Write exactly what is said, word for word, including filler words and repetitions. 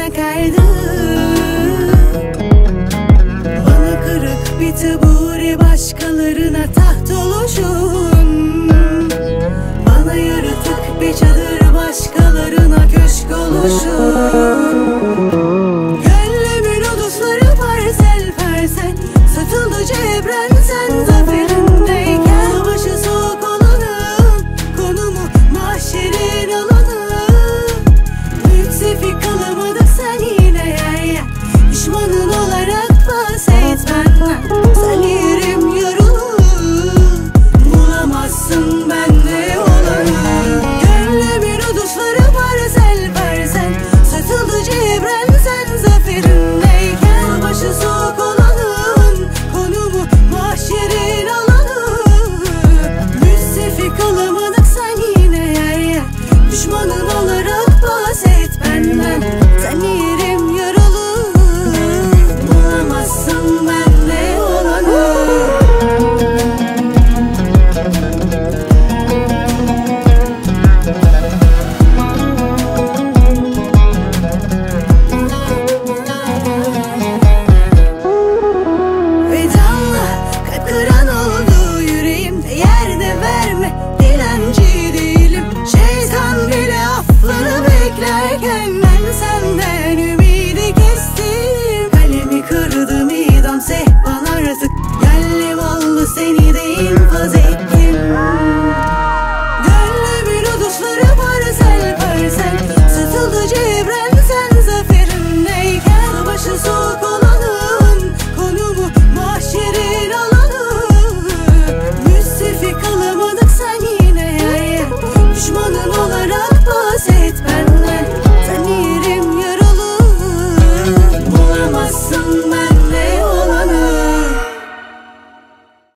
sana kaydı. Bana kırık bir tabure, başkalarına taht oluşun. Bana yaratık bir çadır, başkalarına köşk oluşun. Gönlümün odusları parsel parsel satıldı cebren, sen zaferindeyken. Başı soğuk olanın konumu mahşerin alanı. Büyük sefik kalamadık, sen yine yer yer düşmanın olarak bahset benden. Sen yerim yaralı, bulamazsın bende olanı. Gönlümün odusları parsel parsel satıldı cebren, sen zaferindeyken. Başı soğuk olanın konumu mahşerin alanı. Müsefik kalamadık, sen yine yer yer düşmanın olarak bahset benden. Sen yerim yaralı, bulamazsın bende olanı. Vedanla kalp kıran oldu yüreğimde, yerde verme, dilenci değilim. Şeytan bile affını beklerken ben senden ümidi kestim. Kalemi kırdım, idam sehpan artık, gönlüm oldu, seni de infaz ettim.